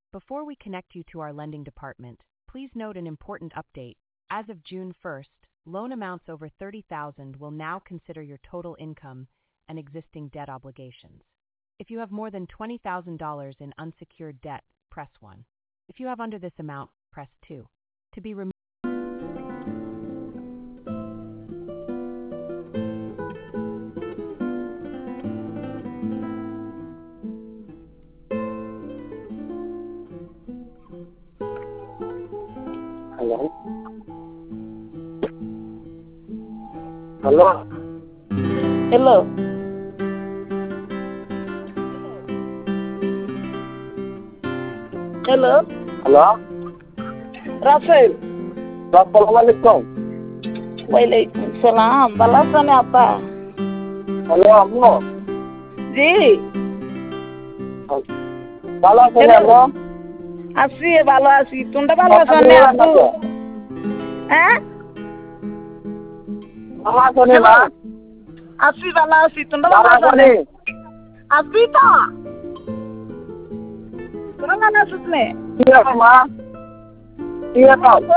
Before we connect you to our lending department, please note an important update. As of June 1st, loan amounts over $30,000 will now consider your total income and existing debt obligations. If you have more than $20,000 in unsecured debt, press 1. If you have under this amount, press 2. To be removed. Hello? Hello? Hello. Hello. Hello? Rafael. Assalamualaikum. Waalaikumsalam. Balasan apa? Hello, Amno. Ji Balasan Hello. Amno. Asli ভালো আছি তোমরা ভালো আছো না আব্বু হ্যাঁ Balasan Hello. na. asli ভালো আছি তোমরা ভালো আছো Balasan না ni. asli তো তোমরা ভালো আছো না Iya, Ma. Iya, Kak.